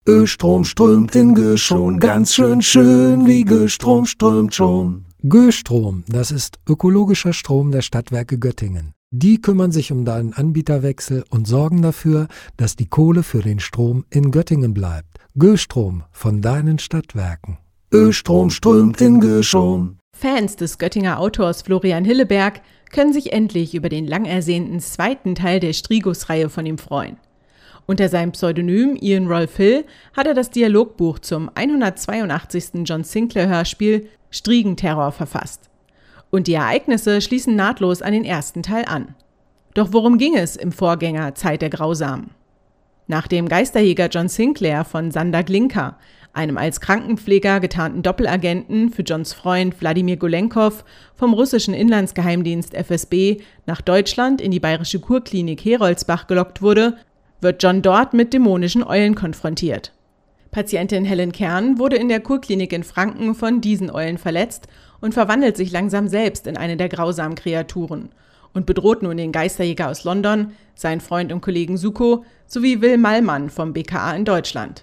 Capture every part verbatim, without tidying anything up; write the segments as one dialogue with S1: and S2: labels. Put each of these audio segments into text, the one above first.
S1: Östrom strömt in Göschon, ganz schön schön, wie Göstrom strömt schon.
S2: Göstrom, das ist ökologischer Strom der Stadtwerke Göttingen. Die kümmern sich um deinen Anbieterwechsel und sorgen dafür, dass die Kohle für den Strom in Göttingen bleibt. Göstrom von deinen Stadtwerken.
S1: Östrom strömt in Göschon.
S3: Fans des Göttinger Autors Florian Hilleberg können sich endlich über den lang ersehnten zweiten Teil der Strigus-Reihe von ihm freuen. Unter seinem Pseudonym Ian Rolf Hill hat er das Dialogbuch zum hundertzweiundachtzigsten John Sinclair-Hörspiel Strigenterror verfasst. Und die Ereignisse schließen nahtlos an den ersten Teil an. Doch worum ging es im Vorgänger Zeit der Grausamen? Nach dem Geisterjäger John Sinclair von Sander Glinka, einem als Krankenpfleger getarnten Doppelagenten für Johns Freund Wladimir Golenkow vom russischen Inlandsgeheimdienst F S B nach Deutschland in die bayerische Kurklinik Heroldsbach gelockt wurde, wird John dort mit dämonischen Eulen konfrontiert. Patientin Helen Kern wurde in der Kurklinik in Franken von diesen Eulen verletzt und verwandelt sich langsam selbst in eine der grausamen Kreaturen und bedroht nun den Geisterjäger aus London, seinen Freund und Kollegen Suko sowie Will Mallmann vom B K A in Deutschland.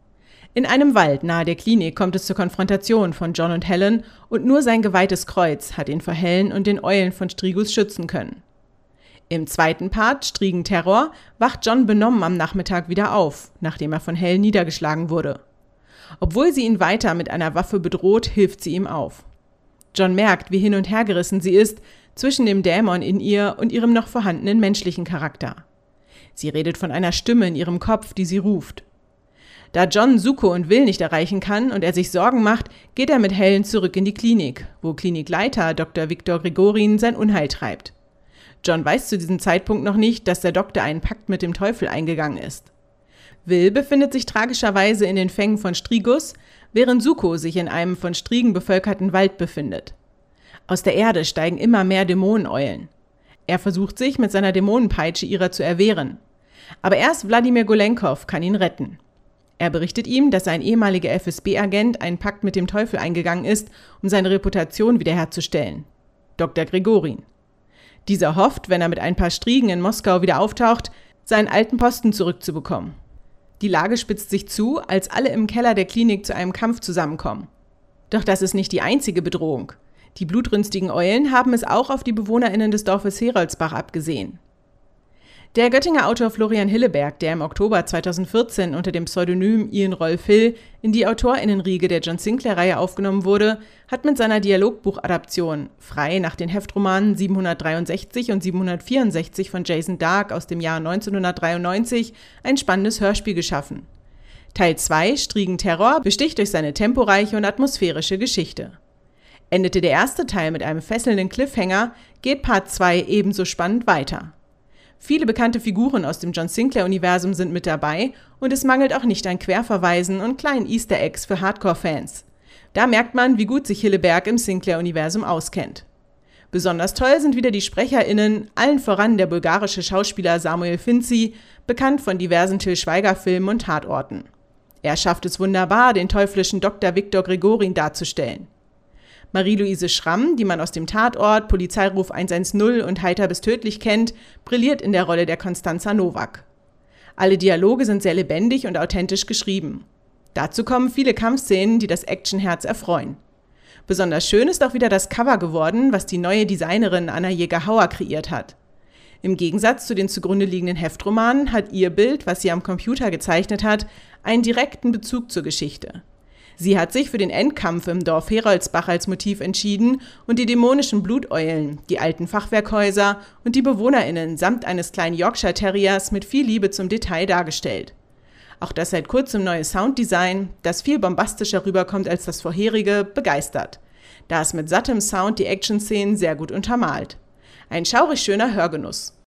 S3: In einem Wald nahe der Klinik kommt es zur Konfrontation von John und Helen und nur sein geweihtes Kreuz hat ihn vor Helen und den Eulen von Strigus schützen können. Im zweiten Part, Strigenterror, wacht John benommen am Nachmittag wieder auf, nachdem er von Helen niedergeschlagen wurde. Obwohl sie ihn weiter mit einer Waffe bedroht, hilft sie ihm auf. John merkt, wie hin und her gerissen sie ist zwischen dem Dämon in ihr und ihrem noch vorhandenen menschlichen Charakter. Sie redet von einer Stimme in ihrem Kopf, die sie ruft. Da John Suko und Will nicht erreichen kann und er sich Sorgen macht, geht er mit Helen zurück in die Klinik, wo Klinikleiter Doktor Viktor Gregorin sein Unheil treibt. John weiß zu diesem Zeitpunkt noch nicht, dass der Doktor einen Pakt mit dem Teufel eingegangen ist. Will befindet sich tragischerweise in den Fängen von Strigus, während Suko sich in einem von Strigen bevölkerten Wald befindet. Aus der Erde steigen immer mehr Dämoneneulen. Er versucht sich mit seiner Dämonenpeitsche ihrer zu erwehren. Aber erst Wladimir Golenkow kann ihn retten. Er berichtet ihm, dass ein ehemaliger F S B-Agent einen Pakt mit dem Teufel eingegangen ist, um seine Reputation wiederherzustellen. Doktor Gregorin. Dieser hofft, wenn er mit ein paar Strigen in Moskau wieder auftaucht, seinen alten Posten zurückzubekommen. Die Lage spitzt sich zu, als alle im Keller der Klinik zu einem Kampf zusammenkommen. Doch das ist nicht die einzige Bedrohung. Die blutrünstigen Eulen haben es auch auf die BewohnerInnen des Dorfes Heroldsbach abgesehen. Der Göttinger Autor Florian Hilleberg, der im Oktober zweitausendvierzehn unter dem Pseudonym Ian Rolf Hill in die AutorInnenriege der John Sinclair-Reihe aufgenommen wurde, hat mit seiner Dialogbuchadaption, frei nach den Heftromanen siebenhundertdreiundsechzig und siebenhundertvierundsechzig von Jason Dark aus dem Jahr neunzehnhundertdreiundneunzig, ein spannendes Hörspiel geschaffen. Teil zwei, Strigenterror, besticht durch seine temporeiche und atmosphärische Geschichte. Endete der erste Teil mit einem fesselnden Cliffhanger, geht Part zwei ebenso spannend weiter. Viele bekannte Figuren aus dem John Sinclair-Universum sind mit dabei und es mangelt auch nicht an Querverweisen und kleinen Easter Eggs für Hardcore-Fans. Da merkt man, wie gut sich Hilleberg im Sinclair-Universum auskennt. Besonders toll sind wieder die SprecherInnen, allen voran der bulgarische Schauspieler Samuel Finzi, bekannt von diversen Til Schweiger-Filmen und Tatorten. Er schafft es wunderbar, den teuflischen Doktor Viktor Gregorin darzustellen. Marie-Louise Schramm, die man aus dem Tatort, Polizeiruf hundertzehn und Heiter bis tödlich kennt, brilliert in der Rolle der Konstanza Nowak. Alle Dialoge sind sehr lebendig und authentisch geschrieben. Dazu kommen viele Kampfszenen, die das Actionherz erfreuen. Besonders schön ist auch wieder das Cover geworden, was die neue Designerin Anna Jäger-Hauer kreiert hat. Im Gegensatz zu den zugrunde liegenden Heftromanen hat ihr Bild, was sie am Computer gezeichnet hat, einen direkten Bezug zur Geschichte. Sie hat sich für den Endkampf im Dorf Heroldsbach als Motiv entschieden und die dämonischen Bluteulen, die alten Fachwerkhäuser und die BewohnerInnen samt eines kleinen Yorkshire Terriers mit viel Liebe zum Detail dargestellt. Auch das seit kurzem neue Sounddesign, das viel bombastischer rüberkommt als das vorherige, begeistert. Da es mit sattem Sound die Action-Szenen sehr gut untermalt. Ein schaurig schöner Hörgenuss.